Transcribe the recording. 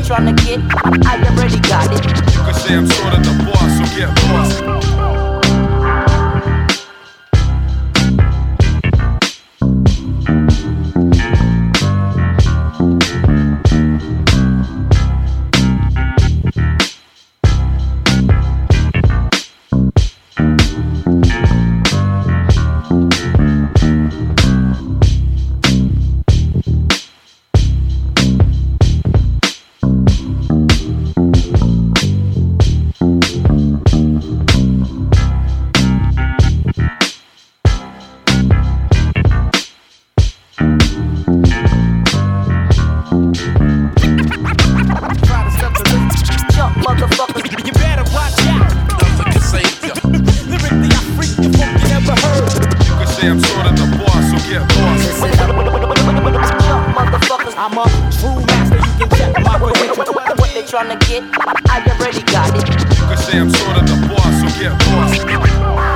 tryna get, I already got it. You can say I'm sort of the boss, so get lost. I'm sort of the boss, so get lost. I'm a true master, you can check my credentials. What they tryna get, I already got it. You can say I'm sort of the boss, so get lost.